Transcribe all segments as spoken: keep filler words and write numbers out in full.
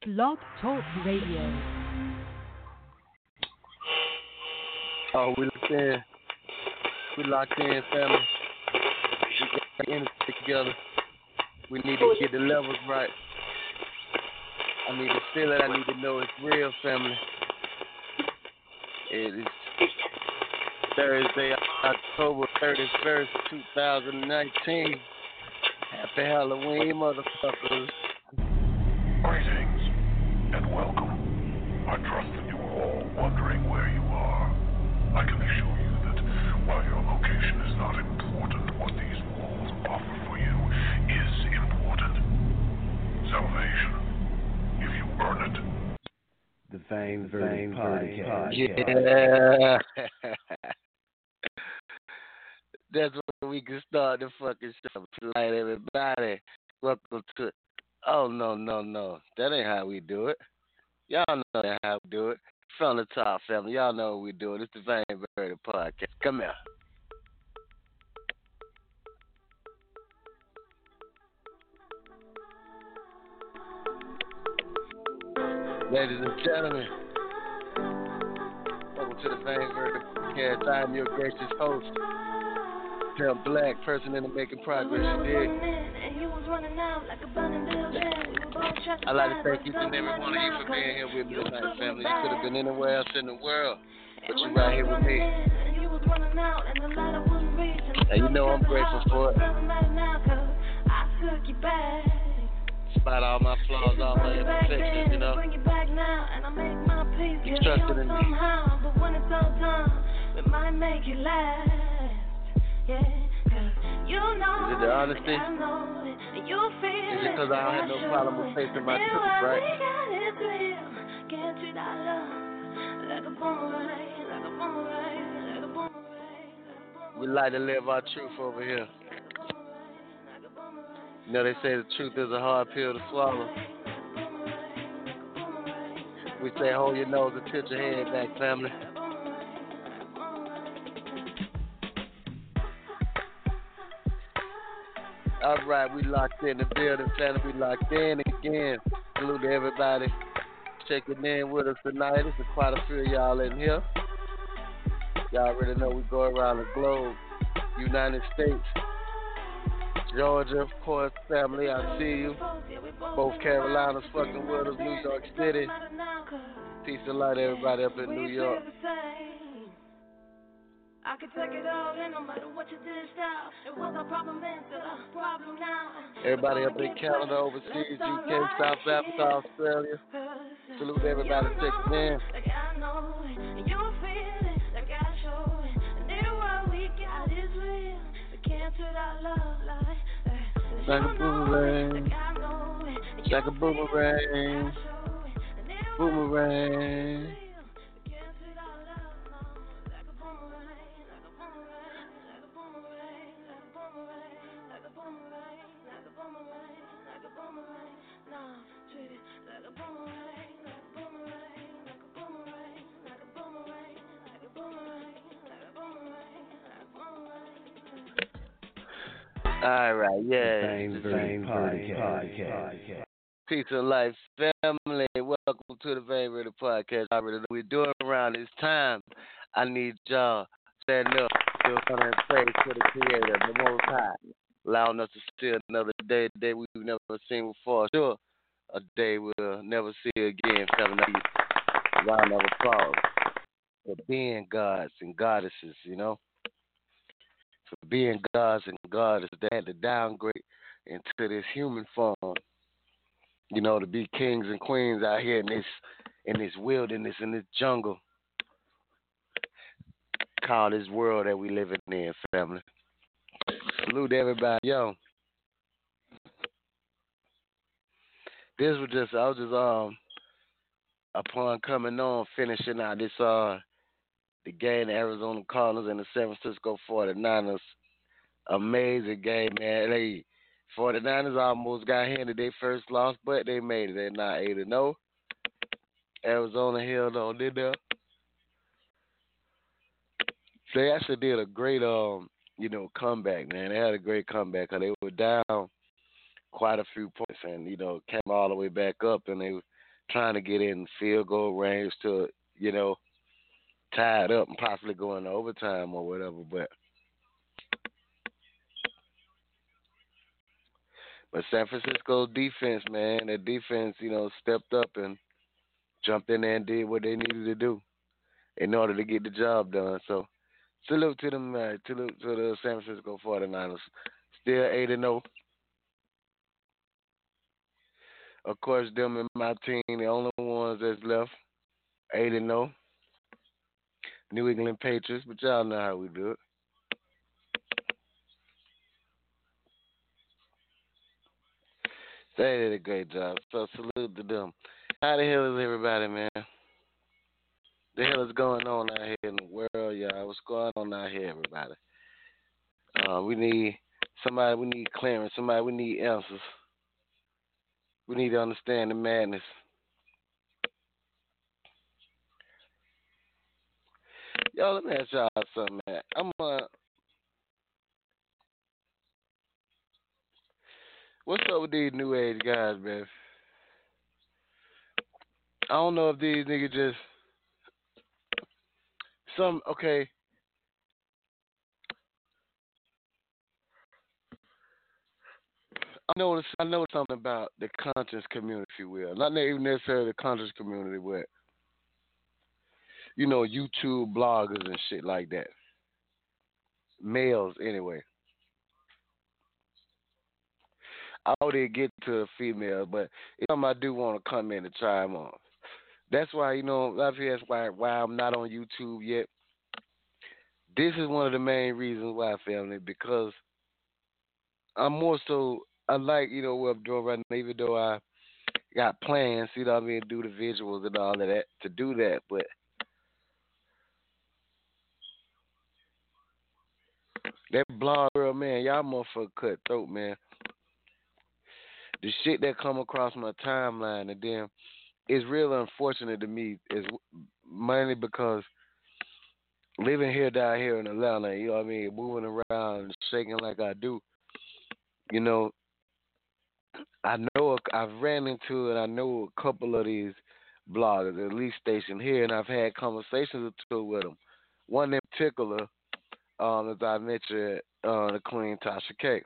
Blog Talk Radio. Oh, we locked in. We locked in, family. We got the energy together. We need to get the levels right. I need to feel it. I need to know it's real, family. It is Thursday, October thirty-first, twenty nineteen. Happy Halloween, motherfuckers. Greetings and welcome. I trust that you are all wondering where you are. I can assure you that while your location is not important, what these walls offer for you is important. Salvation, if you earn it. The Fame Verdict Podcast. Yeah. That's where we can start the fucking show. Tonight, everybody. Welcome to. Oh, no, no, no. That ain't how we do it. Y'all know that how we do it. From the top, family. Y'all know what we do it. It's the Fame Verdict Podcast. Come here. Ladies and gentlemen, welcome to the Fame Verdict Podcast. I am your gracious host, Pimp Black, person in the making progress. You dig? I'd like to thank each and every one of you for being here with me tonight, family. You could have been anywhere else in the world, but you're right here with me. And you know I'm grateful for it. Despite all my flaws, all my imperfections, you know. You trusted in me. Is it the honesty? Is it because I don't have no problem with facing my truth, right? We like to live our truth over here. You know, they say the truth is a hard pill to swallow. We say hold your nose and tilt your head back, family. All right, we locked in the building, family. We locked in again. Salute to everybody checking in with us tonight. There's quite a few of y'all in here. Y'all already know we go around the globe. United States, Georgia, of course, family. I see you. Both Carolinas fucking with us. New York City. Peace and light, everybody up in New York. I could take it all in, no matter what you did, style. It was a problem then, still a problem now. Everybody up in Canada, overseas, U K, South Africa, Australia. Salute to everybody checking in. Like I know it, you feel it, like I show it. And then what we got is real. We can't treat our love like like a boomerang. Like a boomerang. Boomerang. All right, yeah. Fame Verdict Podcast. Peace and life, family. Welcome to the Fame Verdict Podcast. I already know what we're doing around this time. I need y'all stand up, give honor and praise to the Creator, the Most High, allowing us to see another day, a day we've never seen before. Sure, a day we'll never see again. Family, round of applause for being gods and goddesses, you know. For being gods and goddesses, they had to downgrade into this human form, you know, to be kings and queens out here in this in this wilderness, in this jungle, called this world that we living in, family. Salute to everybody, yo. This was just, I was just um upon coming on, finishing out this uh the game, the Arizona Cardinals and the San Francisco forty-niners. Amazing game, man. They forty-niners almost got handed their first loss, but they made it. They're not eight and oh. Arizona held on, did they? They actually did a great, um, you know, comeback, man. They had a great comeback because they were down quite a few points and, you know, came all the way back up and they trying to get in field goal range to, you know, tie it up and possibly go into overtime or whatever. But but San Francisco's defense, man, their defense, you know, stepped up and jumped in there and did what they needed to do in order to get the job done. So salute to them, uh, salute to the San Francisco forty-niners. Still eight and oh. Of course, them and my team, the only ones that's left, eight and oh. New England Patriots, but y'all know how we do it. They did a great job, so salute to them. How the hell is everybody, man? The hell is going on out here in the world, y'all? What's going on out here, everybody? Uh, we need somebody, we need clearance, somebody, we need answers. We need to understand the madness. Yo, let me ask y'all something, man. I'm uh, what's up with these new age guys, man? I don't know if these niggas just some okay. I know I know something about the conscious community, if you will. Not even necessarily the conscious community, but you know, YouTube bloggers and shit like that. Males, anyway. I already get to the females, but it's something I do want to come in and try them on. That's why, you know, that's why why I'm not on YouTube yet. This is one of the main reasons why, family, because I'm more so, I like, you know, what I'm doing right now, even though I got plans, you know what I mean, do the visuals and all of that, to do that, but that blog girl, man, y'all motherfucker cut throat, man. The shit that come across my timeline, and then it's real unfortunate to me, is mainly because living here down here in Atlanta, you know what I mean, moving around and shaking like I do, you know, I know I've ran into it. I know a couple of these bloggers, at least stationed here, and I've had conversations or two with them. One in particular, um, as I mentioned, uh, the Queen Tasha K.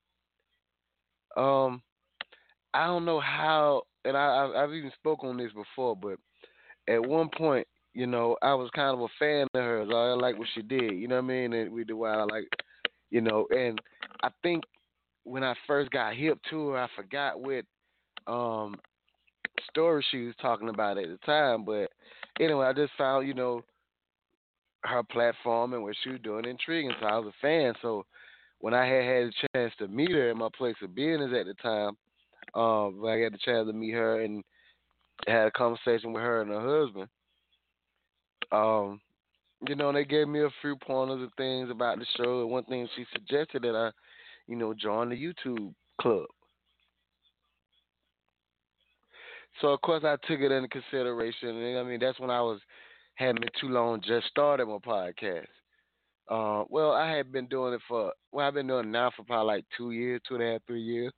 Um, I don't know how, and I, I've even spoken on this before, but at one point, you know, I was kind of a fan of hers. I like what she did, you know what I mean? And we do what I like, you know, and I think when I first got hip to her, I forgot what um, story she was talking about at the time. But anyway, I just found, you know, her platform and what she was doing intriguing. So I was a fan. So when I had had a chance to meet her in my place of business at the time, um, I got the chance to meet her and had a conversation with her and her husband. Um, you know, they gave me a few pointers and things about the show. And one thing she suggested that I, you know, join the YouTube club. So of course I took it into consideration. And I mean, that's when I was hadn't been too long just started my podcast. Uh, well, I had been doing it for well, I've been doing it now for probably like two years, two and a half, three years.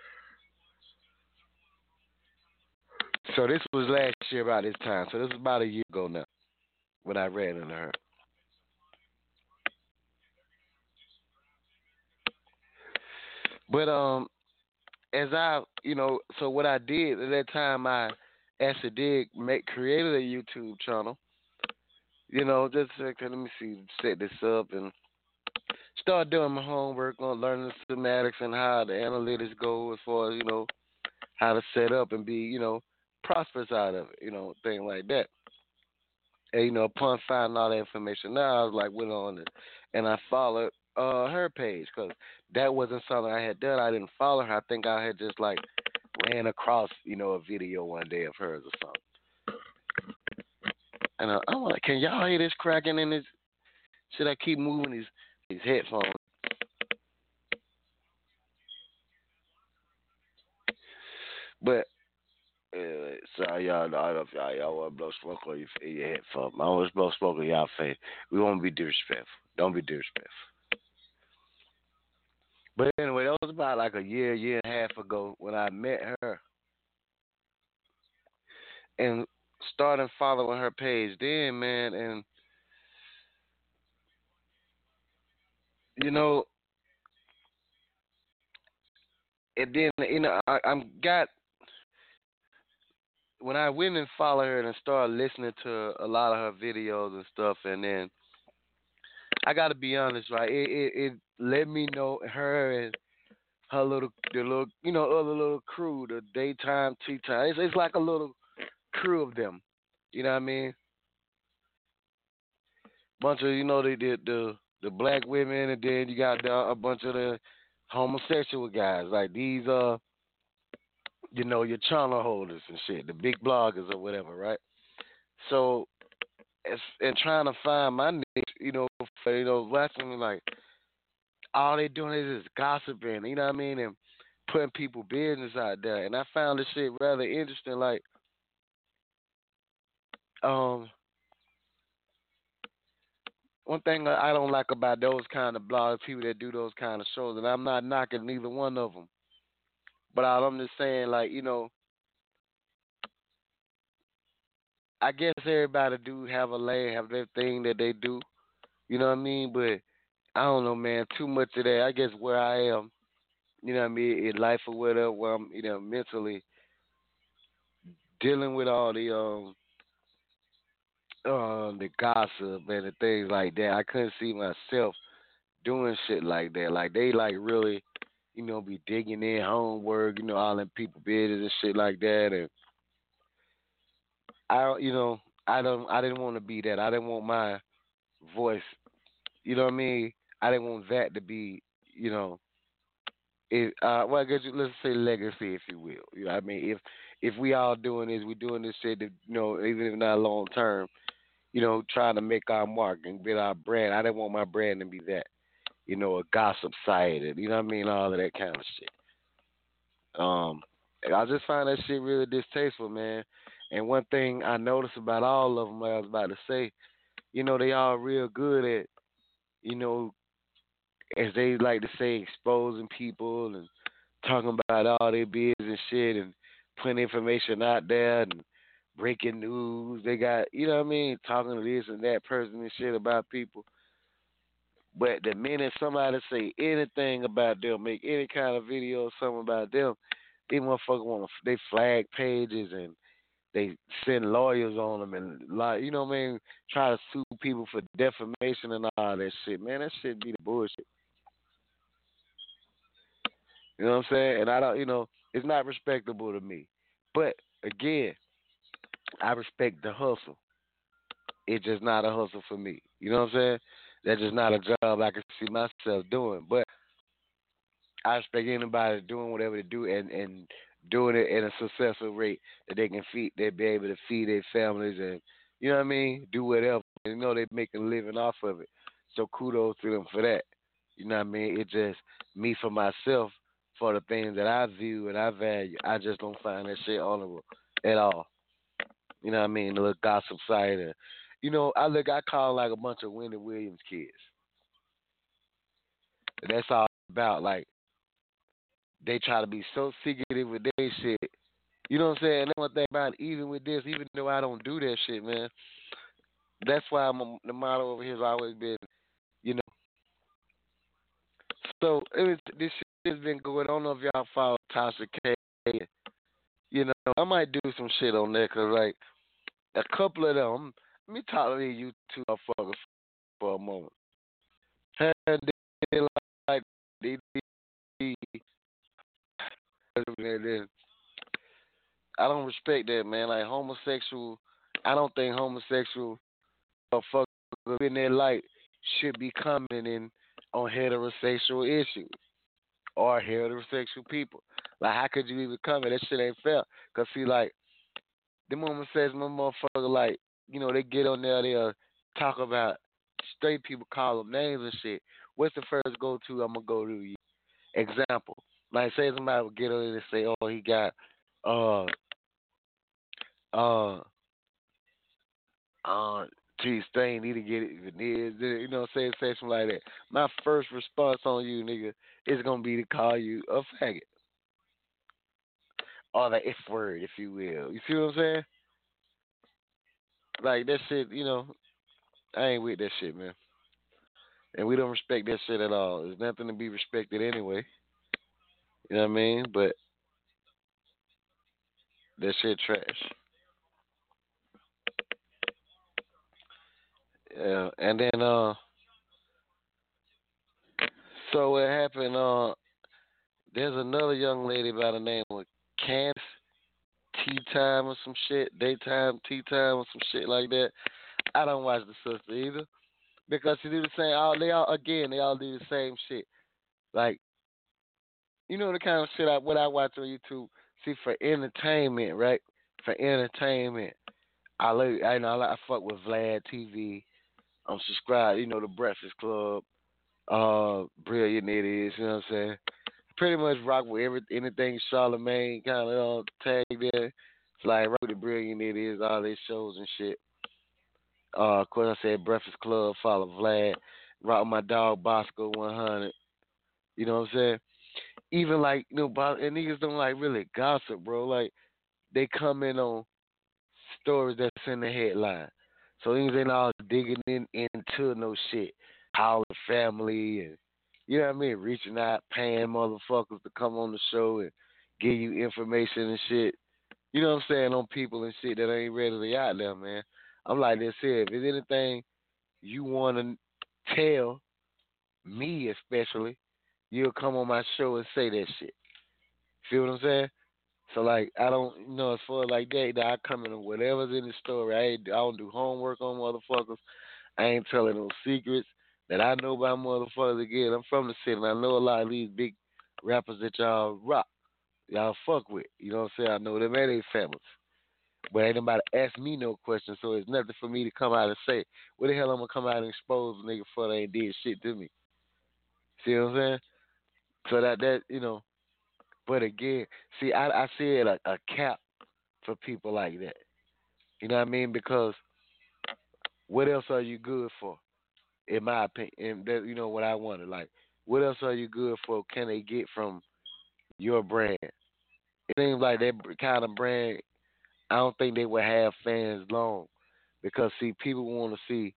So this was last year about this time. So this is about a year ago now when I ran into her. But um, as I, you know, so what I did at that time, I actually did make created a YouTube channel. You know, just a second, let me see, set this up and start doing my homework on learning the schematics and how the analytics go as far as, you know, how to set up and be, you know, prosperous out of it, you know, thing like that. And, you know, upon finding all that information now, I was like, went on it and I followed uh, her page because that wasn't something I had done. I didn't follow her. I think I had just like ran across, you know, a video one day of hers or something. And uh, I'm like, can y'all hear this cracking in this? Should I keep moving these, these headphones? But uh, sorry, y'all. I don't know if y'all, y'all want to blow smoke on your, your headphones. I always blow smoke on y'all face. We won't be disrespectful. Don't be disrespectful. But anyway, that was about like a year, year and a half ago when I met her. and starting following her page then, man, and you know, and then you know, I, I'm got when I went and followed her and started listening to a lot of her videos and stuff, and then I got to be honest, right? It, it it let me know her and her little the little you know other little crew, the daytime, tea time. It's, it's like a little crew of them. You know what I mean? Bunch of you know the the the, the black women, and then you got the, a bunch of the homosexual guys. Like these uh you know your channel holders and shit, the big bloggers or whatever, right? So it's, and trying to find my niche, you know, for, you know, watching like all they doing is just gossiping, you know what I mean, and putting people business out there. And I found this shit rather interesting. Like, um, one thing that I don't like about those kind of blogs, people that do those kind of shows, and I'm not knocking neither one of them, but I'm just saying, like, you know, I guess everybody do have a lane, have their thing that they do, you know what I mean? But I don't know, man, too much of that. I guess where I am, you know what I mean, in life or whatever, where I'm, you know, mentally dealing with all the um um the gossip and the things like that. I couldn't see myself doing shit like that. Like they like really, you know, be digging in homework, you know, all them people business and shit like that. And I, don't- you know, I don't, I didn't want to be that. I didn't want my voice, you know what I mean. I didn't want that to be, you know, it. Uh, well, I guess you, let's say legacy, if you will. You know, what I mean, if if we all doing this, we doing this shit, that, you know, even if not long term, you know, trying to make our mark and build our brand. I didn't want my brand to be that, you know, a gossip site, and you know what I mean, all of that kind of shit. Um, and I just find that shit really distasteful, man. And one thing I noticed about all of them, like I was about to say, you know, they all real good at, you know, as they like to say, exposing people and talking about all their business and shit and putting information out there and breaking news. They got, you know what I mean, talking to this and that person and shit about people. But the minute somebody say anything about them, make any kind of video or something about them, they motherfuckers want to, they flag pages and they send lawyers on them and like, you know what I mean, try to sue people for defamation and all that shit. Man, that shit be the bullshit. You know what I'm saying? And I don't, you know, it's not respectable to me. But again, I respect the hustle. It's just not a hustle for me. You know what I'm saying? That's just not a job I can see myself doing. But I respect anybody doing whatever they do and, and doing it at a successful rate that they can feed, they be able to feed their families and, you know what I mean, do whatever. You know, they making a living off of it. So kudos to them for that. You know what I mean? It's just me for myself, for the things that I view and I value. I just don't find that shit honorable at all. You know what I mean? The little gossip side. Of, you know, I look, I call like a bunch of Wendy Williams kids. And that's all about. Like, they try to be so secretive with their shit. You know what I'm saying? And one thing about it, even with this, even though I don't do that shit, man, that's why I'm a, the motto over here has always been, you know. So it was, this shit has been going on. I don't know if y'all follow Tasha K. You know, I might do some shit on there because, like, a couple of them, let me talk to you two motherfuckers for a moment. And they like, they, they, they, I don't respect that, man. Like homosexual, I don't think homosexual motherfuckers in their light should be commenting on heterosexual issues or heterosexual people. Like, how could you even comment? That shit ain't fair. Cause see, like, the woman says, my motherfucker, like, you know, they get on there, they'll talk about straight people, call them names and shit. What's the first go to? I'm gonna go to you. Example, like, say somebody would get on there and say, oh, he got, uh, uh. uh, gee, Stain need to get it veneers, you know, say something like that. My first response on you, nigga, is gonna be to call you a faggot or the F word, if you will. You see what I'm saying? Like that shit, you know, I ain't with that shit, man. And we don't respect that shit at all. There's nothing to be respected anyway. You know what I mean? But that shit trash. Yeah. And then uh so what happened, uh there's another young lady by the name of Candace Tea Time or some shit, daytime tea time or some shit like that. I don't watch the sister either because she do the same. All they all again, they all do the same shit. Like you know the kind of shit I what I watch on YouTube. See for entertainment, right? For entertainment, I like I know I, I fuck with Vlad T V. I'm subscribed. You know the Breakfast Club, uh, Brilliant It Is. You know what I'm saying? Pretty much rock with every anything Charlemagne kind of uh, tag there. It's like rock with the Brilliant It Is, all their shows and shit. Uh, of course, I said Breakfast Club, follow Vlad, rock my dog Bosco one hundred. You know what I'm saying? Even like, you know, Bos- and niggas don't like really gossip, bro. Like, they comment on stories that's in the headline. So niggas ain't all digging in into no shit. How the family and, you know what I mean? Reaching out, paying motherfuckers to come on the show and give you information and shit. You know what I'm saying? On people and shit that ain't readily out there, man. I'm like this here. If there's anything you want to tell me, especially, you'll come on my show and say that shit. Feel what I'm saying? So like, I don't, you know, as far as like that, that I come in with whatever's in the story. I ain't, I don't do homework on motherfuckers. I ain't telling no secrets that I know about motherfuckers. Again, I'm from the city, and I know a lot of these big rappers that y'all rock, y'all fuck with. You know what I'm saying? I know them and they families. But ain't nobody ask me no questions, so it's nothing for me to come out and say. What the hell I'm gonna come out and expose a nigga for they ain't did shit to me? See what I'm saying? So that that you know. But again, see, I I see it a, a cap for people like that. You know what I mean? Because what else are you good for? In my opinion, and that, you know what I wanted. Like, what else are you good for? Can they get from your brand? It seems like that kind of brand. I don't think they would have fans long because see, people want to see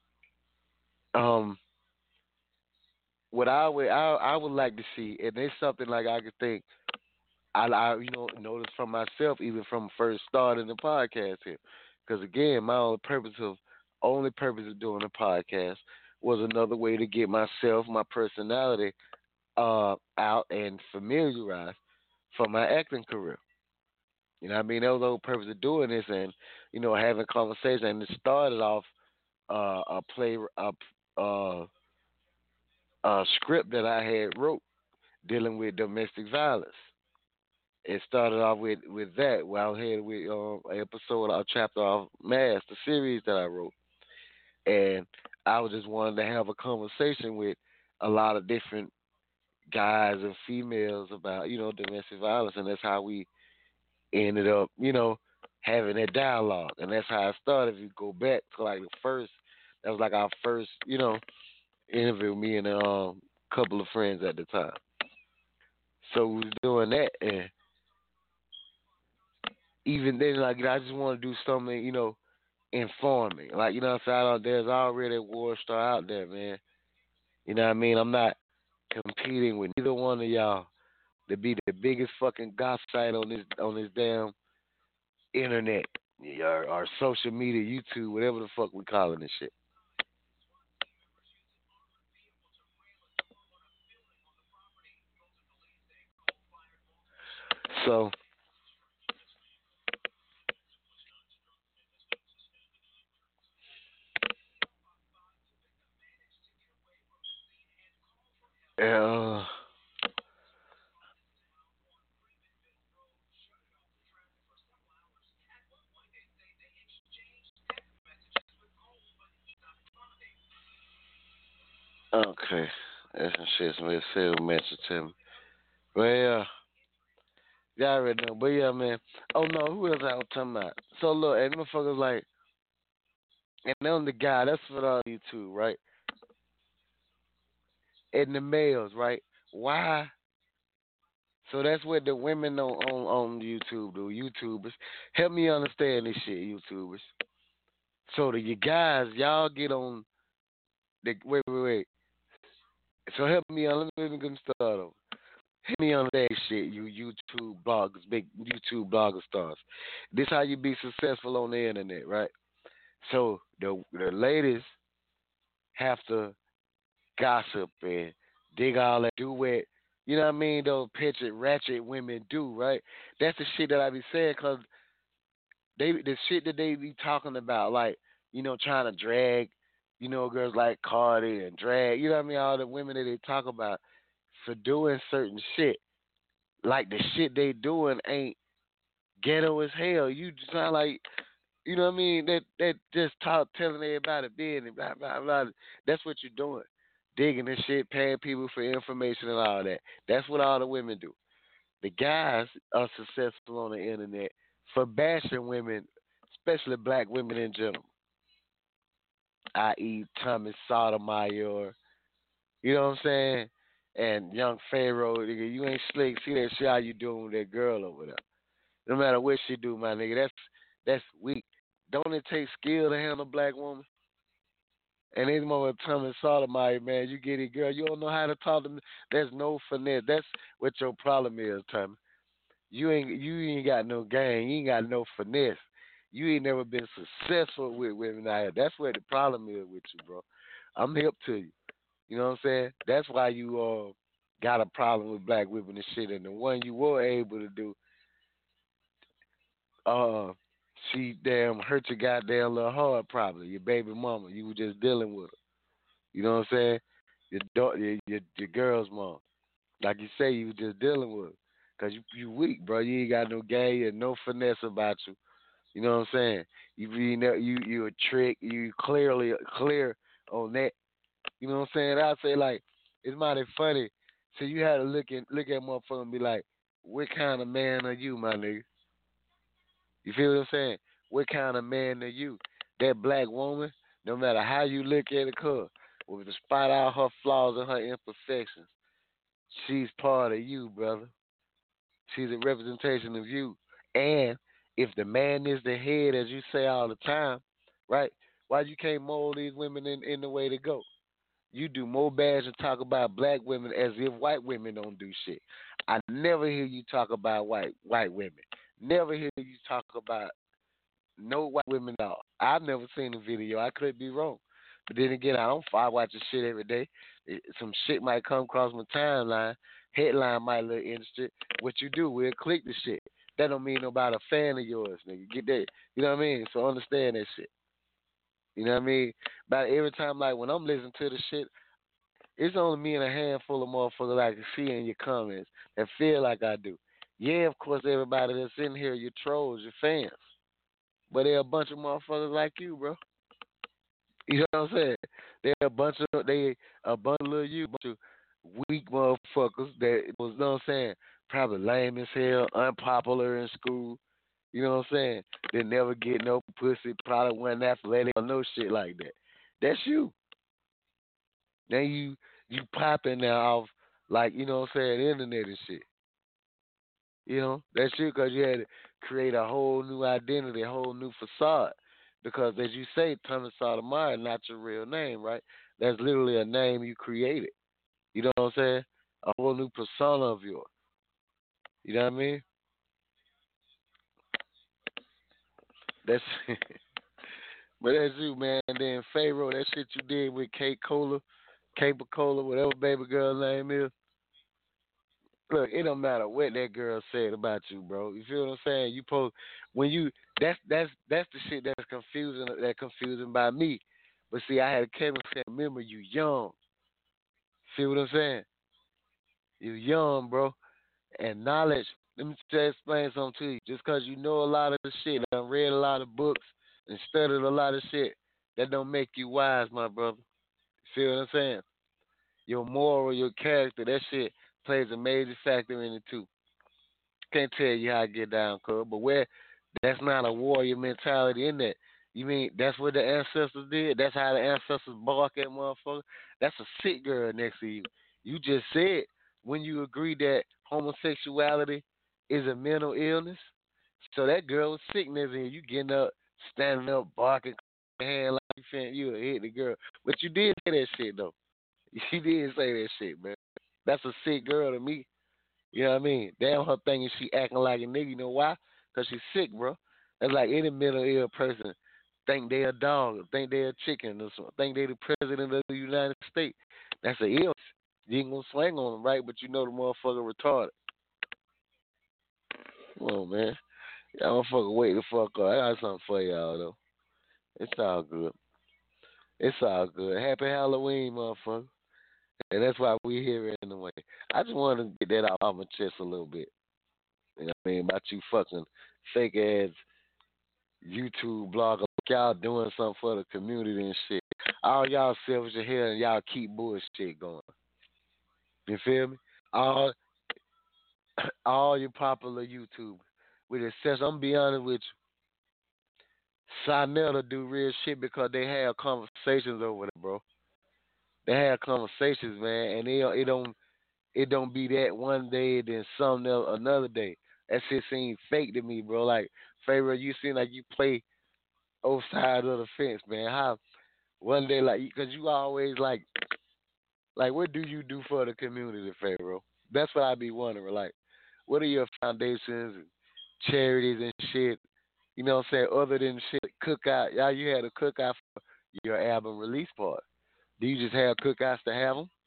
um what I would I, I would like to see, and it's something like I could think I, I you know notice from myself even from first starting the podcast here, because again my only purpose of only purpose of doing the podcast was another way to get myself my personality uh out and familiarized for my acting career. You know what I mean? That was the whole purpose of doing this, and you know having conversation. And it started off uh, a play a, uh, a script that I had wrote dealing with domestic violence. It started off with, with that. Where I had with um, an episode, a chapter of Mass, the series that I wrote, and I was just wanted to have a conversation with a lot of different guys and females about you know domestic violence, and that's how we ended up you know having that dialogue, and that's how it started. If you go back to like the first, that was like our first you know interview, me and a um, couple of friends at the time. So we was doing that, and even then, like, you know, I just want to do something, you know, informing. Like, you know what I'm saying? I don't, there's already a war star out there, man. You know what I mean? I'm not competing with neither one of y'all to be the biggest fucking gossip site on this on this damn internet or, or social media, YouTube, whatever the fuck we calling this shit. So, uh, okay. That's some shit somebody said message to me. Well, yeah, I already know. But yeah, man. Oh no, who else I was talking about? So look, and motherfuckers like, and then the guy, that's what on YouTube, right? And the males, right? Why? So that's what the women on, on, on YouTube do. YouTubers. Help me understand this shit, YouTubers. So the you guys, y'all get on the wait, wait, wait. So help me on. Let me, let me get started. Over. Hit me on that shit, you YouTube bloggers, big YouTube blogger stars. This how you be successful on the internet, right? So the the ladies have to gossip and dig all that, do what, you know what I mean, those pitchy, ratchet women do, right? That's the shit that I be saying, because they, the shit that they be talking about, like, you know, trying to drag, you know, girls like Cardi and drag, you know what I mean, all the women that they talk about for doing certain shit. Like, the shit they doing ain't ghetto as hell. You just sound like, you know what I mean? That that just talk telling everybody business, blah blah blah. That's what you're doing. Digging this shit, paying people for information and all that. That's what all the women do. The guys are successful on the internet for bashing women, especially black women in general. that is. Thomas Sotomayor. You know what I'm saying? And young Pharaoh, nigga, you ain't slick. See that shit how you doing with that girl over there. No matter what she do, my nigga, that's that's weak. Don't it take skill to handle a black woman? And this mother Thomas Sotomayor, man, you get it, girl. You don't know how to talk to me. There's no finesse. That's what your problem is, Tommy. You ain't you ain't got no game. You ain't got no finesse. You ain't never been successful with women out here. That's where the problem is with you, bro. I'm hip to you. You know what I'm saying? That's why you uh got a problem with black women and shit. And the one you were able to do, uh, she damn hurt your goddamn little heart probably. Your baby mama. You were just dealing with her. You know what I'm saying? Your daughter, your, your, your girl's mom. Like you say, you were just dealing with her. Because you, you weak, bro. You ain't got no game and no finesse about you. You know what I'm saying? You you know, you you a trick. You clearly clear on that. You know what I'm saying? I say like it's mighty funny. So you had to look at look at motherfucker and be like, what kind of man are you, my nigga? You feel what I'm saying? What kind of man are you? That black woman, no matter how you look at it, cuz, with despite all her flaws and her imperfections, she's part of you, brother. She's a representation of you. And if the man is the head, as you say all the time, right? Why you can't mold these women in, in the way to go? You do more bads and talk about black women as if white women don't do shit. I never hear you talk about white white women. Never hear you talk about no white women at all. I've never seen a video. I could be wrong. But then again, I don't I watch the shit every day. It, some shit might come across my timeline. Headline might look interesting. What you do, we'll click the shit. That don't mean nobody a fan of yours, nigga. Get that. You know what I mean? So understand that shit. You know what I mean? But every time, like, when I'm listening to the shit, it's only me and a handful of motherfuckers I can see in your comments that feel like I do. Yeah, of course, everybody that's in here, your trolls, your fans. But they're a bunch of motherfuckers like you, bro. You know what I'm saying? They're a bunch of they a bundle of you, a bunch of weak motherfuckers that was, you know what I'm saying, probably lame as hell, unpopular in school. You know what I'm saying? They never get no pussy, probably wasn't athletic or no shit like that. That's you. Now you you popping now off like, you know what I'm saying, internet and shit. You know, that's you because you had to create a whole new identity, a whole new facade. Because as you say, Thomas Sotomayor, not your real name, right? That's literally a name you created. You know what I'm saying? A whole new persona of yours. You know what I mean? That's but that's you, man. And then Pharaoh, that shit you did with Kate Cola, Cape Cola, whatever baby girl name is. Look, it don't matter what that girl said about you, bro. You feel what I'm saying? You post when you that's that's that's the shit that's confusing that confusing by me. But see, I had a Kevin saying, remember you young. See what I'm saying? You young, bro. And knowledge. Let me just explain something to you. Just because you know a lot of the shit, I read a lot of books and studied a lot of shit, that don't make you wise, my brother. See what I'm saying? Your moral, your character, that shit plays a major factor in it too. Can't tell you how I get down, cuz, but where that's not a warrior mentality in that. You mean that's what the ancestors did? That's how the ancestors bark at motherfucker? That's a sick girl next to you. You just said when you agree that homosexuality is a mental illness. So that girl was sick next to you. You getting up, standing up, barking. hand like you fin you would hit the girl. But you did say that shit though. You did say that shit, man. That's a sick girl to me. You know what I mean? Damn her thinking she acting like a nigga. You know why? Cause she's sick, bro. That's like any mental ill person think they a dog, think they a chicken, or something, think they the president of the United States. That's a ill. You ain't gonna swing on them, right? But you know the motherfucker retarded. Come on, man. Y'all motherfucker wait the fuck up. I got something for y'all though. It's all good. It's all good. Happy Halloween, motherfucker. And that's why we here anyway. I just wanted to get that out of my chest a little bit. You know what I mean? About you fucking fake ass YouTube blogger. Y'all doing something for the community and shit. All y'all selfish as hell and y'all keep bullshit going. You feel me? All all your popular YouTubers. With exception, I'm gonna be honest with you. Sinetta do real shit because they have conversations over there, bro. They have conversations, man, and it it don't it don't be that one day then something else another day. That shit seems fake to me, bro. Like Pharaoh, you seem like you play both sides of the fence, man. How one day like because you always like like what do you do for the community, Pharaoh? That's what I be wondering. Like, what are your foundations and charities and shit? You know what I'm saying? Other than shit cookout, y'all, you had a cookout for your album release party. Do you just have cookouts to have them?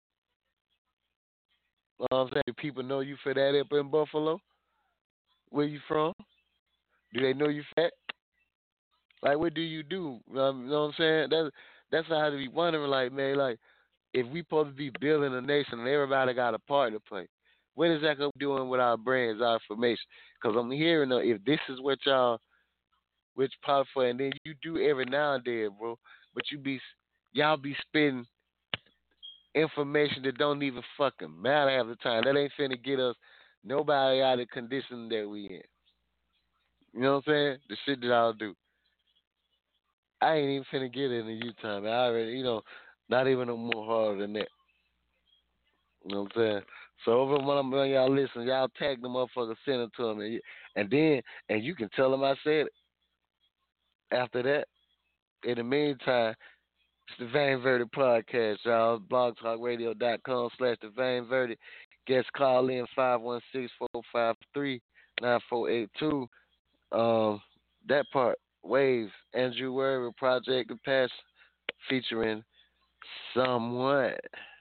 You know what I'm saying? Do people know you for that up in Buffalo? Where you from? Do they know you fat? Like, what do you do? You know what I'm saying? That's that's how I be wondering. Like, man, like if we supposed to be building a nation and everybody got a part to play, what is that gonna be doing with our brands, our information? Because I'm hearing uh, if this is what y'all, which part for, and then you do every now and then, bro. But you be y'all be spitting information that don't even fucking matter half the time. That ain't finna get us nobody out of the condition that we in. You know what I'm saying? The shit that I'll do. I ain't even finna get into you time. I already, you know, not even no more harder than that. You know what I'm saying? So over when I'm when y'all listen, y'all tag the motherfucker, send it to them, and, and then and you can tell them I said it. After that, in the meantime, it's the Vain Verdict Podcast, y'all. blogtalkradio.com slash the Vain Verdict. Guest call in five one six, four five three, nine four eight two. Um, that part, Waves, Andrew Worry, Project The Past, featuring Someone.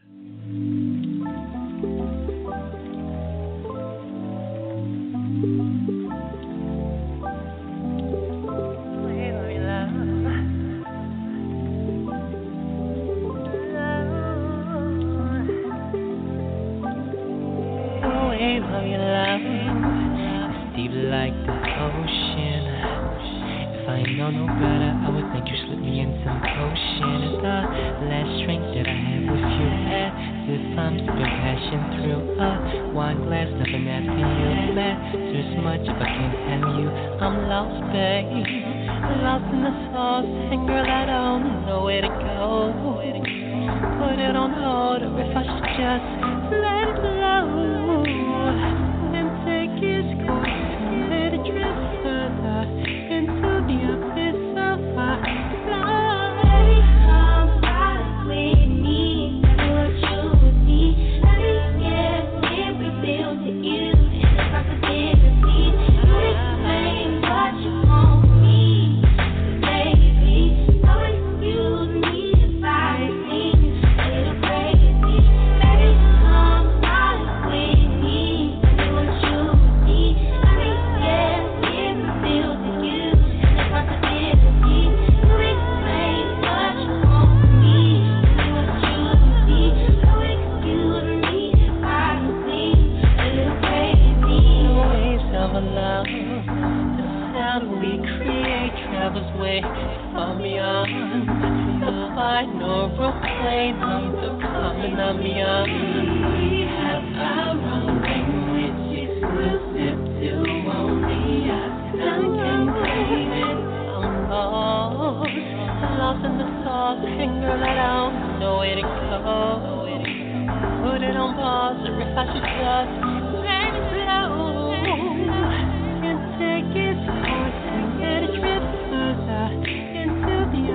Like the ocean. If I ain't know no better, I would think you slipped me in some potion. It's the last drink that I had with you. As if I'm spilling passion through a wine glass, nothing asking you back. Too much if I can't have you. I'm lost, babe. Lost in the sauce, and girl, I don't know where to go. Put it on hold, or if I should just let it flow and take its course. Let it drift further into the abyss of our love. Baby, come ride with me. Do what you would see. Let me get it revealed to you. And if I could take a seat, you explain what you want from me. Baby, no excuse me if I seem a little crazy. Baby, come ride with me. Do what you would see. We create travels way far beyond the binaural plane of the common and beyond. We have our own language exclusive to only us. None can claim it. I'm lost, lost in the sauce, and girl, I don't know where to go. Put it on pause, or if I should just let it flow and take its course and let it drift further into the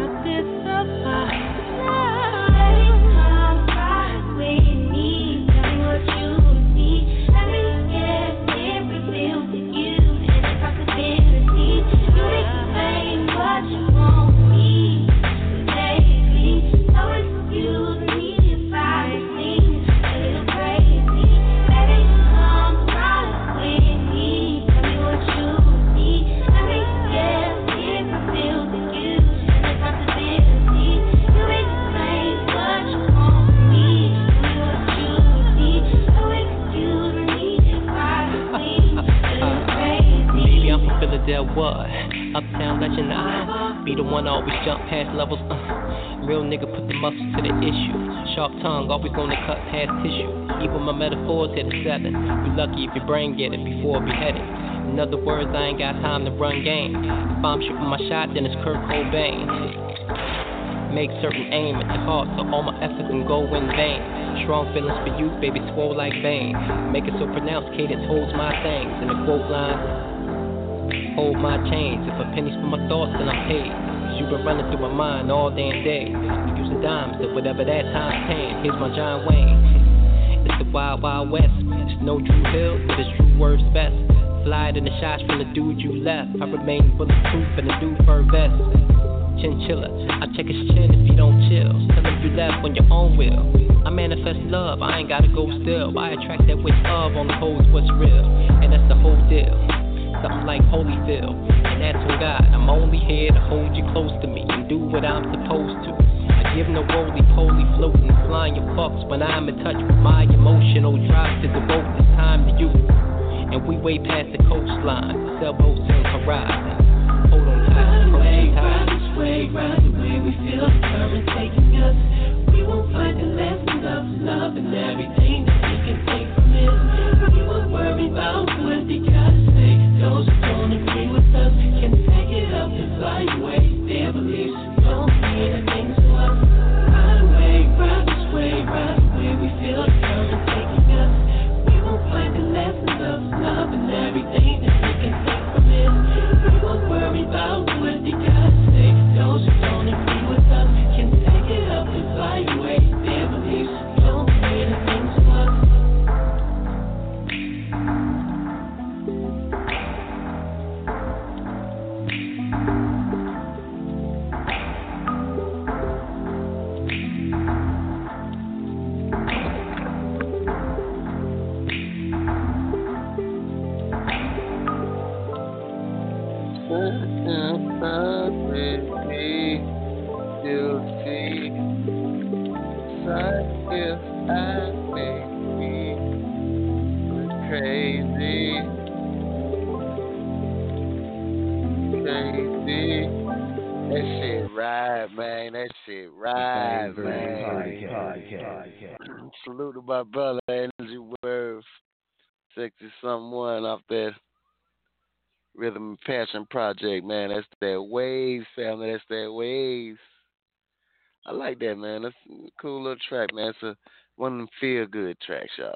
what? Uptown legend, I be the one always jump past levels. Uh, real nigga put the muscle to the issue. Sharp tongue, always on the cut past tissue. Even my metaphors hit a seven. You lucky if your brain get it before beheading. In other words, I ain't got time to run game. If I'm shooting my shot, then it's Kurt Cobain. Make certain aim at your heart, so all my effort can go in vain. Strong feelings for you, baby, swole like vein. Make it so pronounced, cadence holds my things. And the quote line, hold my chains. If a penny's for my thoughts, then I'm paid. Cause you've been running through my mind all damn day. Using dimes to whatever that time came. Here's my John Wayne. It's the wild, wild west. It's no true hill, but it's true words best. Fly in the shots from the dude you left. I remain bulletproof in the dude fur vest. Chinchilla, I check his chin if he don't chill. Tell him you left on your own will. I manifest love, I ain't gotta go still. I attract that which of only holds what's real. And that's the whole deal. Something like Holyfield, and that's on God. I'm only here to hold you close to me and do what I'm supposed to. I give no roly-poly floating, flying your fucks when I'm in touch with my emotional drive to devote this time to you. And we way past the coastline, sailboats and horizon. Hold on tight, hold on tight. Ride this way, ride the way we feel the current taking us. We won't fight the lessons of love and everything that we can take from it. We won't worry about what they gotta say. Those who don't agree with us can pack it up and fly away. Their beliefs don't mean a thing to us. Ride away, ride this way, ride the way we feel the current taking us. We won't fight the lessons of love and everything that we can take from it. We won't worry about what they gotta say. Those who don't agree with us can pack it up and fly away. Their beliefs don't mean a thing to us. Salute to my brother, Energy Worth, sixty someone off that Rhythm and Passion Project, man. That's that Waves, family. That's that Waves. I like that, man. That's a cool little track, man. It's a, one of them feel good tracks, y'all.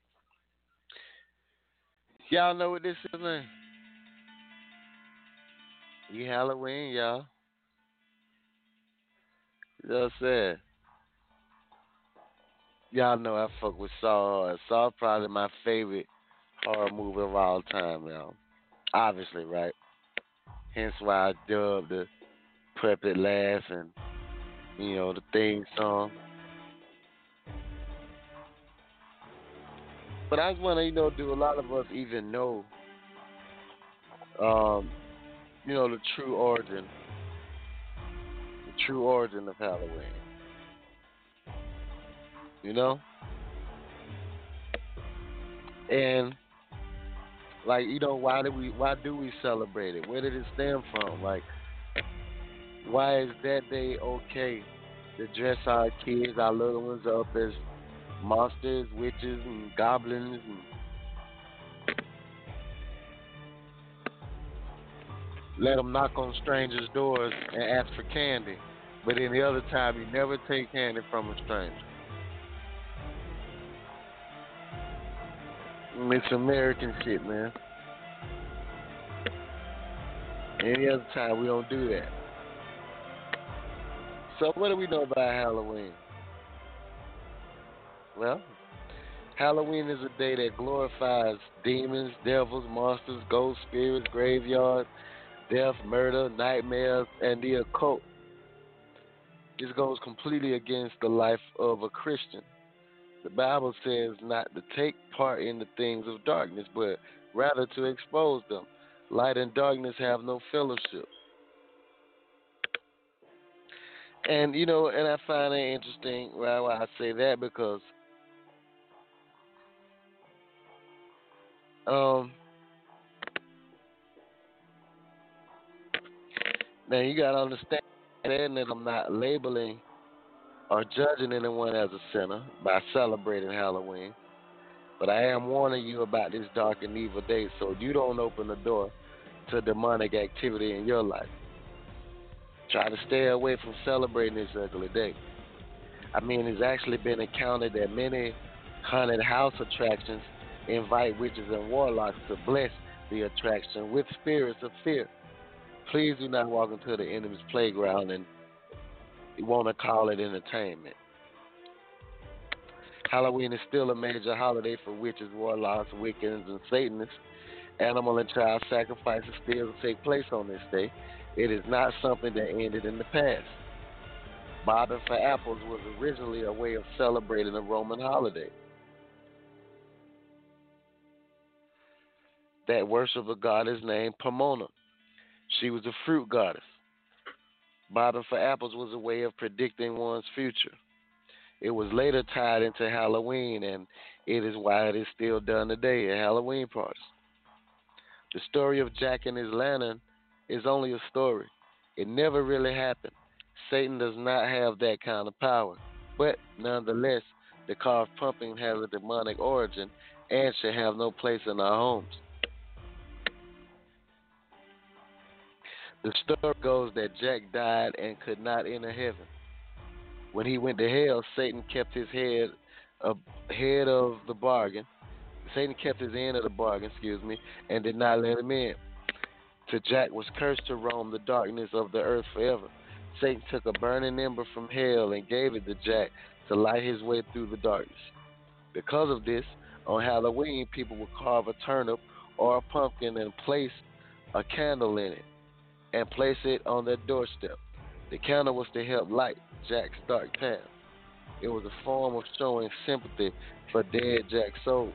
Y'all know what this is, man? You Halloween, y'all. You know what I'm saying? Y'all know I fuck with Saw hard. Saw probably my favorite horror movie of all time, y'all. Obviously, right? Hence why I dubbed the Puppet Laugh and, you know, the theme song. But I just want to, you know, do a lot of us even know, um, you know, the true origin, the true origin of Halloween. You know? And like, you know, why do we why do we celebrate it? Where did it stem from? Like, why is that day okay to dress our kids, our little ones up as monsters, witches and goblins and let them knock on strangers' doors and ask for candy, but then the other time you never take candy from a stranger? It's American shit, man. Any other time we don't do that. So what do we know about Halloween? Well, Halloween is a day that glorifies demons, devils, monsters, ghosts, spirits, graveyards, death, murder, nightmares, and the occult. This goes completely against the life of a Christian. The Bible says not to take part in the things of darkness, but rather to expose them. Light and darkness have no fellowship. And, you know, and I find it interesting why I say that, because um, Now you gotta understand that I'm not labeling or judging anyone as a sinner by celebrating Halloween, but I am warning you about this dark and evil day so you don't open the door to demonic activity in your life. Try to stay away from celebrating this ugly day. I mean, it's actually been accounted that many haunted house attractions invite witches and warlocks to bless the attraction with spirits of fear. Please do not walk into the enemy's playground and want to call it entertainment. Halloween is still a major holiday for witches, warlocks, Wiccans, and Satanists. Animal and child sacrifices still take place on this day. It is not something that ended in the past. Bobbing for apples was originally a way of celebrating a Roman holiday that worshiped a goddess named Pomona. She was a fruit goddess. Bobbing for apples was a way of predicting one's future. It was later tied into Halloween, and it is why it is still done today at Halloween parties. The story of Jack and his lantern is only a story. It never really happened. Satan does not have that kind of power. But nonetheless, the carved pumpkin has a demonic origin and should have no place in our homes. The story goes that Jack died and could not enter heaven. When he went to hell, Satan kept his head ahead of the bargain. Satan kept his end of the bargain, excuse me, and did not let him in. So Jack was cursed to roam the darkness of the earth forever. Satan took a burning ember from hell and gave it to Jack to light his way through the darkness. Because of this, on Halloween, people would carve a turnip or a pumpkin and place a candle in it and place it on their doorstep. The candle was to help light Jack's dark path. It was a form of showing sympathy for dead Jack's soul.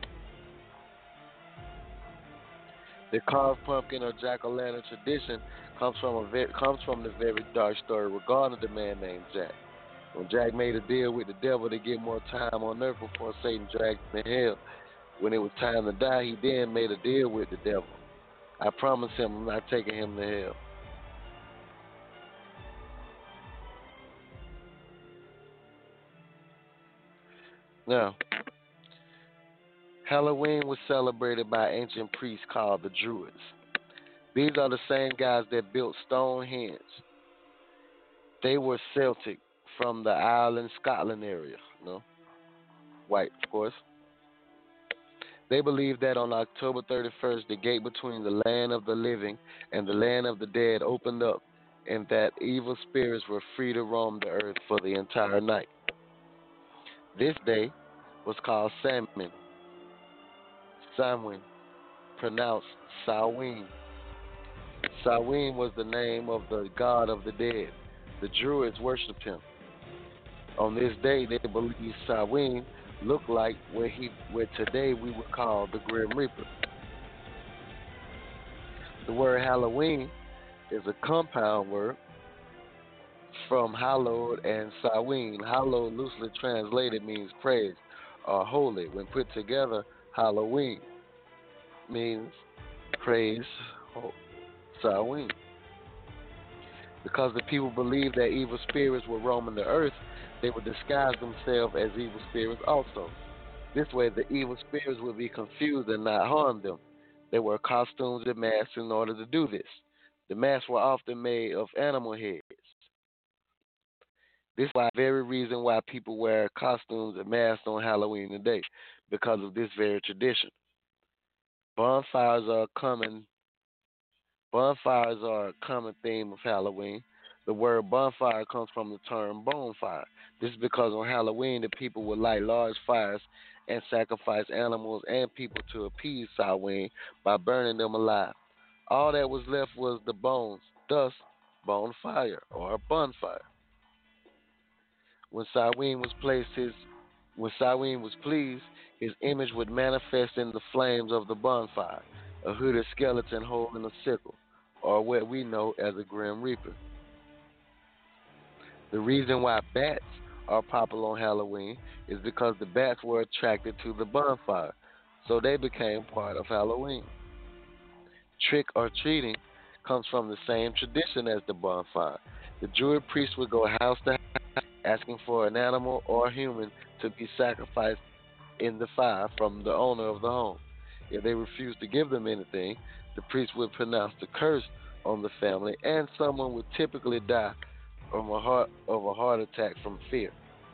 The carved pumpkin or jack-o'-lantern tradition comes from a ve- comes from the very dark story regarding the man named Jack. When Jack made a deal with the devil to get more time on earth before Satan dragged him to hell, when it was time to die, he then made a deal with the devil. I promise him I'm not taking him to hell. Now, Halloween was celebrated by ancient priests called the Druids. These are the same guys that built Stonehenge. They were Celtic from the Ireland, Scotland area, you know, white, of course. They believed that on October thirty-first, the gate between the land of the living and the land of the dead opened up, and that evil spirits were free to roam the earth for the entire night. This day was called Samhain, Samhain, pronounced Samhain. Samhain was the name of the god of the dead. The Druids worshipped him. On this day, they believed Samhain looked like where he, where today we would call the Grim Reaper. The word Halloween is a compound word from hallowed and Samhain. Hallowed, loosely translated, means praise or holy. When put together, Halloween means praise, Samhain. Because the people believed that evil spirits were roaming the earth, they would disguise themselves as evil spirits also. This way, the evil spirits would be confused and not harm them. They wore costumes and masks in order to do this. The masks were often made of animal heads. This is the very reason why people wear costumes and masks on Halloween today, because of this very tradition. Bonfires are a common bonfires are a common theme of Halloween. The word bonfire comes from the term bonfire. This is because on Halloween the people would light large fires and sacrifice animals and people to appease Samhain by burning them alive. All that was left was the bones, thus bonfire or bonfire. When Samhain was placed his when Samhain was pleased, his image would manifest in the flames of the bonfire, a hooded skeleton holding a sickle, or what we know as a Grim Reaper. The reason why bats are popular on Halloween is because the bats were attracted to the bonfire, so they became part of Halloween. Trick or treating comes from the same tradition as the bonfire. The Druid priest would go house to house asking for an animal or human to be sacrificed in the fire from the owner of the home. If they refused to give them anything, the priest would pronounce the curse on the family, and someone would typically die from a heart of a heart attack from fear.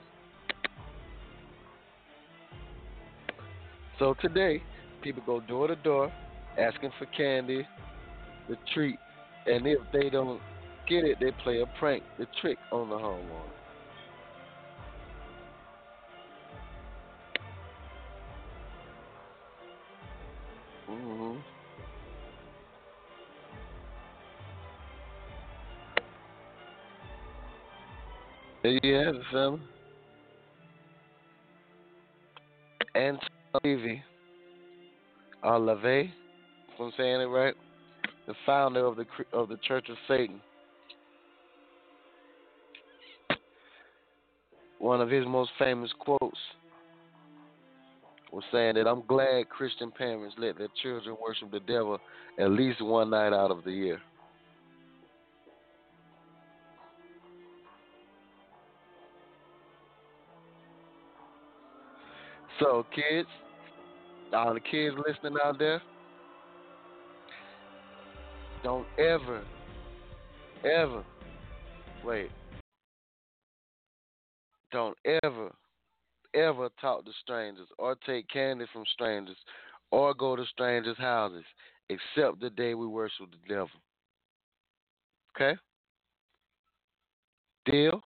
So today, people go door to door asking for candy, the treat, and if they don't get it, they play a prank, the trick on the homeowner. Mm-hmm. There you have it, family. Anton Levy, or LaVey, if I'm saying it right, the founder of the of the Church of Satan. One of his most famous quotes was saying that I'm glad Christian parents let their children worship the devil at least one night out of the year. So, kids, all the kids listening out there, don't ever, ever, wait, don't ever, ever talk to strangers or take candy from strangers or go to strangers' houses except the day we worship the devil. Okay? Deal?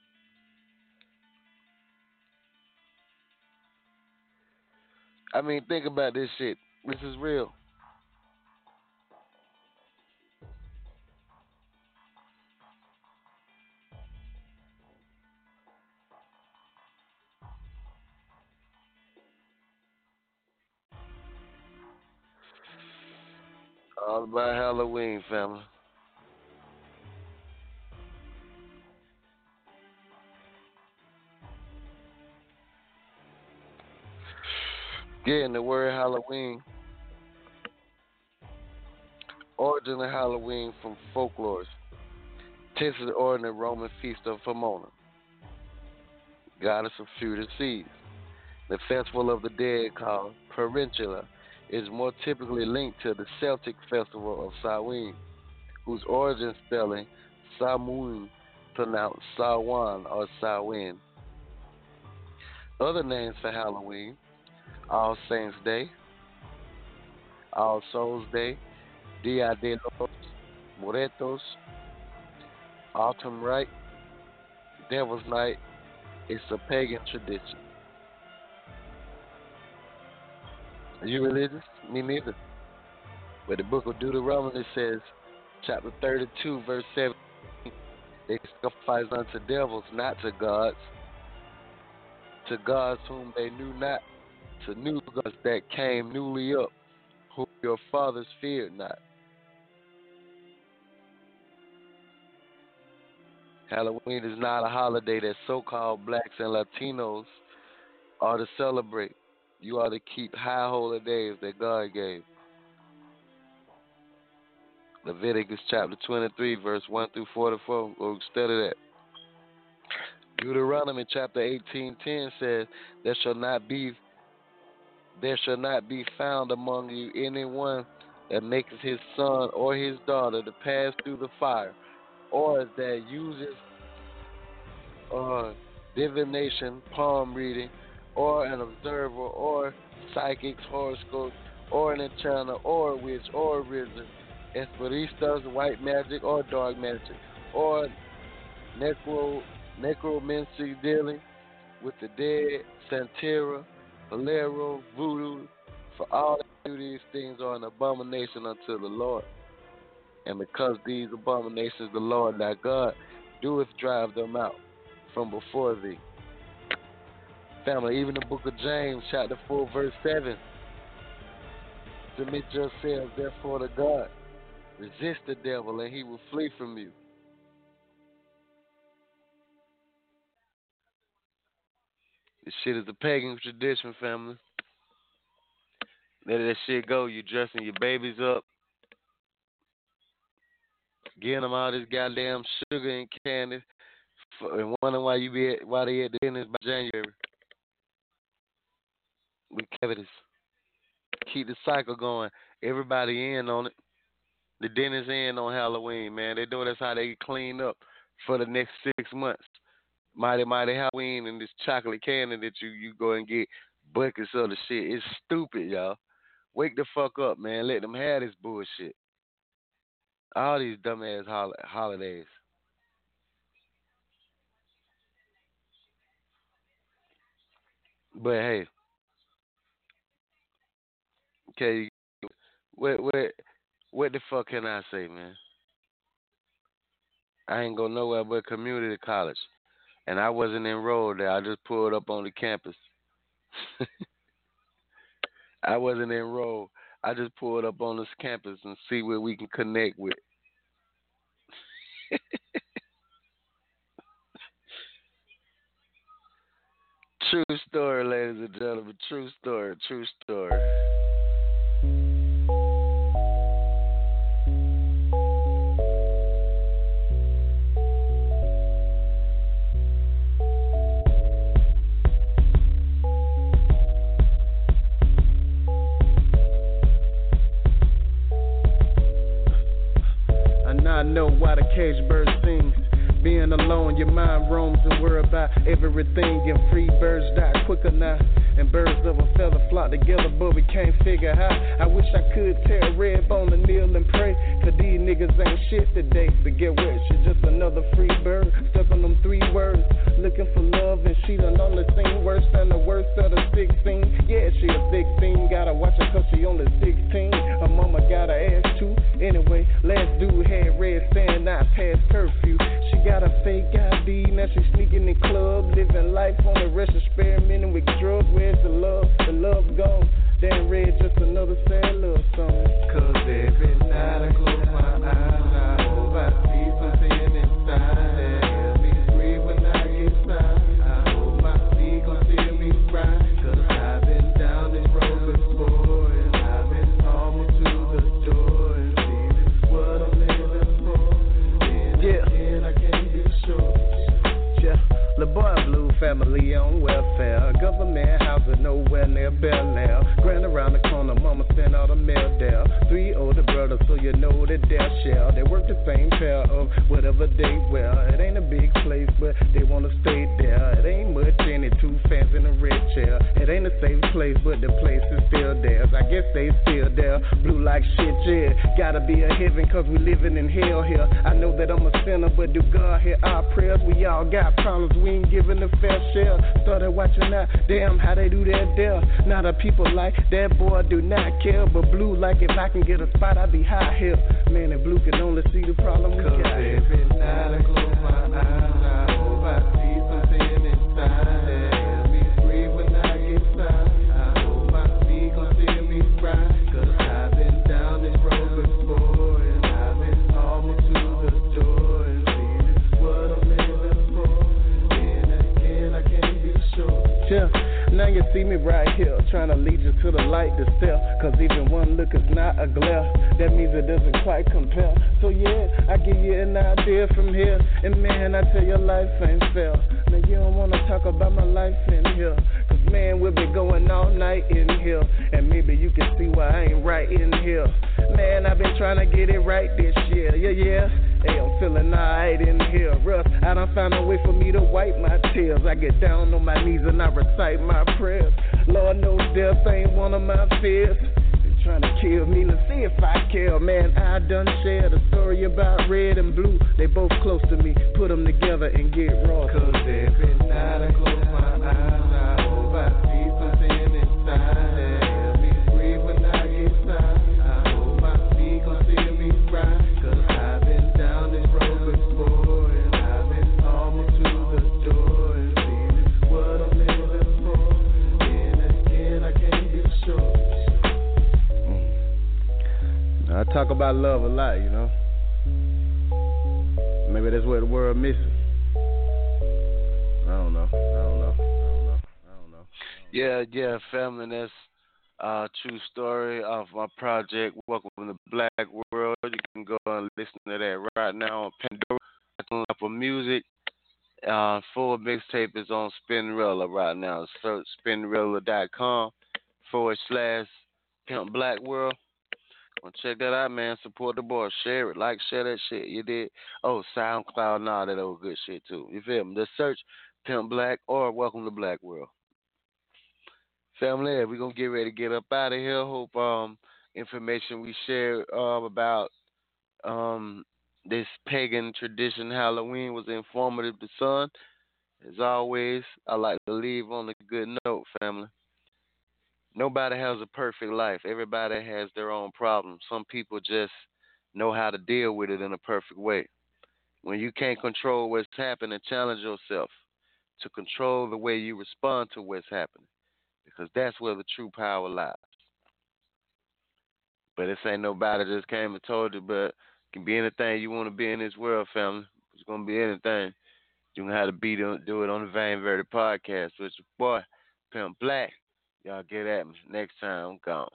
I mean, think about this shit. This is real. All about Halloween, family. Getting the word Halloween, origin of Halloween from folklore. This is the ordinary Roman feast of Pomona, goddess of fruited seeds. The festival of the dead, called Perintula, is more typically linked to the Celtic festival of Samhain, whose origin spelling Samhain, pronounced Samhain or Samhain. Other names for Halloween: All Saints Day, All Souls Day, Dia de los Muertos, Autumn Rite, Devil's Night. It's a pagan tradition. Are you religious? Me neither. But the book of Deuteronomy says, chapter thirty-two, verse seven, they sacrifice unto devils, not to gods, to gods whom they knew not, to new gods that came newly up, whom your fathers feared not. Halloween is not a holiday that so-called blacks and Latinos are to celebrate. You are to keep high holy days that God gave. Leviticus chapter twenty-three, verse one through forty-four. Go study that. Deuteronomy chapter eighteen ten says, There shall not be there shall not be found among you anyone that maketh his son or his daughter to pass through the fire, or that uses uh, divination, palm reading, or an observer, or psychics, horoscopes, or an enchanter, or a witch, or a wizard, espiritistas, white magic, or dark magic, or necro necromancy dealing with the dead, Santeria, Bolero, voodoo. For all that do these things are an abomination unto the Lord. And because these abominations the Lord thy God doeth drive them out from before thee. Family, even the book of James, chapter four, verse seven. Submit yourselves therefore to God. Resist the devil and he will flee from you. This shit is a pagan tradition, family. Let that shit go. You dressing your babies up. Getting them all this goddamn sugar and candy, and wondering why you be at, why they at the dentist by January. We kept it. Keep the cycle going. Everybody in on it. The dentist in on Halloween, man. They do that's how they clean up for the next six months. Mighty Mighty Halloween and this chocolate candy that you, you go and get buckets of the shit. It's stupid, y'all. Wake the fuck up, man. Let them have this bullshit. All these dumbass hol- holidays. But hey, okay, what what what the fuck can I say, man? I ain't go nowhere but community college, and I wasn't enrolled there. I just pulled up on the campus. I wasn't enrolled. I just pulled up on this campus and see where we can connect with. True story, ladies and gentlemen. True story. True story. I know why the cage bird sings. Being alone, your mind roams and worry about everything. And free birds die quicker now. And birds of a feather flock together, but we can't figure how. I wish I could tear a red bone and kneel and pray. Cause these niggas ain't shit today. But get what? She's just another free bird. Stuck on them three words. Looking for love and she done only seen worse than the worst of the sixteen. Yeah, she a sixteen. Gotta watch her cause she only sixteen. Her mama got her ass too. Anyway, last dude had red stand out past curfew. She got a fake I D, now she sneaking in clubs, living life on the rest, experimenting with drugs. Where's the love? The love gone. Damn red, just another sad love song. Cause every night I close my eyes, I hope I see something inside. Help me breathe when I get tired. I hope my feet gon' steer me right. Cause I've been down this road before, and I've been almost to the door. And see, this is what I'm living for. And yeah. Again, I can't be sure. Yeah, the boy blue family on welfare. Government housing nowhere near Bel Air. Grand around the corner, mama sent all the mail there. Three older brothers, so you know that they'll share. They work the same pair of whatever they wear. It ain't a big place, but they wanna stay there. It ain't much in it, two fans in a red chair. It ain't a safe place, but the place is still theirs. I guess they still there. Blue like shit, yeah. Gotta be a heaven, cause we living in hell here. I know that I'm a sinner, but do God hear our prayers? We all got problems, we ain't giving a fair share. Started watching out, damn how they do that there. Not a people like that boy do not care. But blue like if I can get a spot, I be high here. Man, and blue can only see the problem we got. Cause every night I close my eyes, I hope I see something inside. Help me breathe when I get tired. I hope my feet gon' steer me right. Cause I've been down this road before, and I've been almost to the door. And see, this is what I'm living for. And again, I can't be sure. Yeah. Now you see me right here, trying to lead you to the light to step. Cause even one look is not a glare. That means it doesn't quite compare. So yeah, I give you an idea from here. And man, I tell you life ain't fair. Now you don't wanna talk about my life in here. Cause man, we'll be going all night in here. And maybe you can see why I ain't right in here. Man, I've been trying to get it right this year. Yeah, yeah. Hey, I'm feeling alright in here. Russ, I done found a way for me to wipe my tears. I get down on my knees and I recite my prayers. Lord knows death ain't one of my fears. They trying to kill me, let's see if I care. Man, I done shared a story about red and blue. They both close to me, put them together and get raw. Cause every night I close my eyes, I hope I see something inside. Help me breathe when I get tired. I hope my feet gon' steer me right. Cause I've been down this road before, and I've been almost to the door. And see, this is what I'm living for. And again, I can't be sure. Mm. Now, I talk about love a lot, you know. Maybe that's what the world missing. I don't know. I don't know. I don't know. I don't know. Yeah, yeah, family. That's Uh, true story of my project, Welcome to Black World. You can go and listen to that right now on Pandora. Apple Music. Uh, full mixtape is on Spinrilla right now. Search spinrilla.com forward slash Pimp Black World. Well, check that out, man. Support the boy. Share it. Like, share that shit. You did. Oh, SoundCloud and all that old good shit, too. You feel me? Just search Pimp Black or Welcome to Black World. Family, we're going to get ready to get up out of here. Hope um information we share uh, about um this pagan tradition Halloween was informative to son. As always, I like to leave on a good note, family. Nobody has a perfect life. Everybody has their own problems. Some people just know how to deal with it in a perfect way. When you can't control what's happening, challenge yourself to control the way you respond to what's happening, because that's where the true power lies. But this ain't nobody just came and told you, but it can be anything you want to be in this world, family. It's going to be anything. You can have to be to do it on the Vain Verdi podcast with your boy, Pimp Black. Y'all get at me. Next time, I'm gone.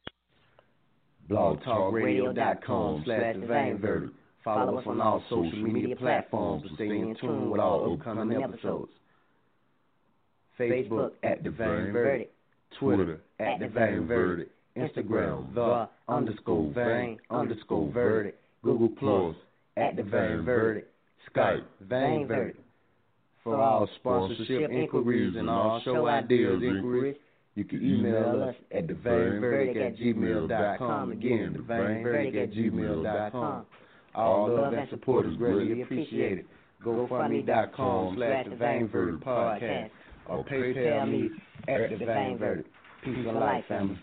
blogtalkradio.com slash the Vain Verdi. Follow us on all social media platforms to stay in tune with all upcoming episodes. Facebook at the Vain Verdi, Twitter at the Vain Verdi, Instagram the underscore Vain underscore Verdi, Google Plus at the Vain Verdi, Skype Vain Verdi. For all sponsorship inquiries and all show ideas inquiries, you can email us at the vain verdict at gmail dot com. Again, the vain verdict at gmail dot com. All love and support is greatly appreciated. GoFundMe.com slash the Vain Verdict Podcast or PayPal me at the Vain Verdict. Peace and life, family.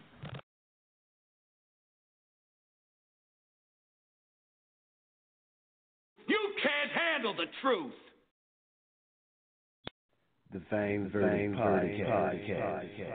You can't handle the truth. The Vain Verdict Podcast.